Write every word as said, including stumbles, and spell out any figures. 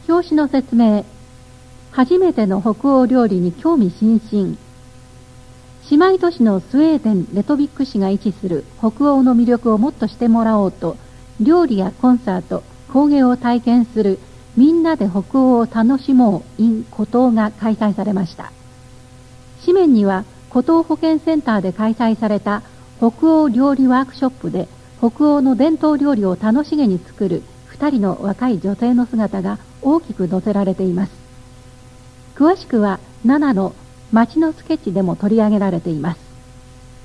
表紙の説明。初めての北欧料理に興味津々。姉妹都市のスウェーデン・レトビック市が位置する北欧の魅力をもっとしてもらおうと、料理やコンサート、工芸を体験するみんなで北欧を楽しもう in 孤島が開催されました。紙面には孤島保健センターで開催された北欧料理ワークショップで北欧の伝統料理を楽しげに作るふたりの若い女性の姿が大きく載せられています。詳しくはナナの街のスケッチでも取り上げられています。